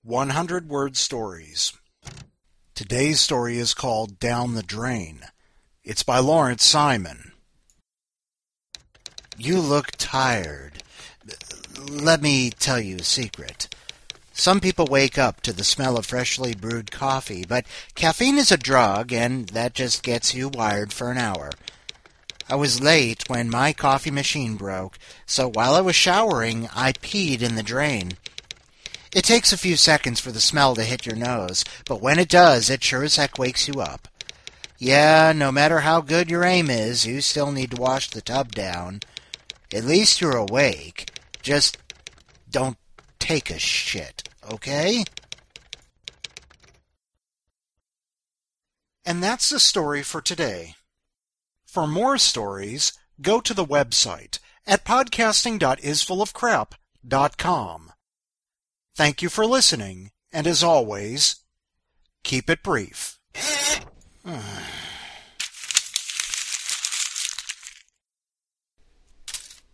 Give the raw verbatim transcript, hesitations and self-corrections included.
hundred Word Stories. Today's story is called Down the Drain. It's by Lawrence Simon. You look tired. Let me tell you a secret. Some people wake up to the smell of freshly brewed coffee, but caffeine is a drug, and that just gets you wired for an hour. I was late when my coffee machine broke, so while I was showering, I peed in the drain. It takes a few seconds for the smell to hit your nose, but when it does, it sure as heck wakes you up. Yeah, no matter how good your aim is, you still need to wash the tub down. At least you're awake. Just don't take a shit, okay? And that's the story for today. For more stories, go to the website at podcasting dot isfullofcrap dot com. Thank you for listening, and as always, keep it brief.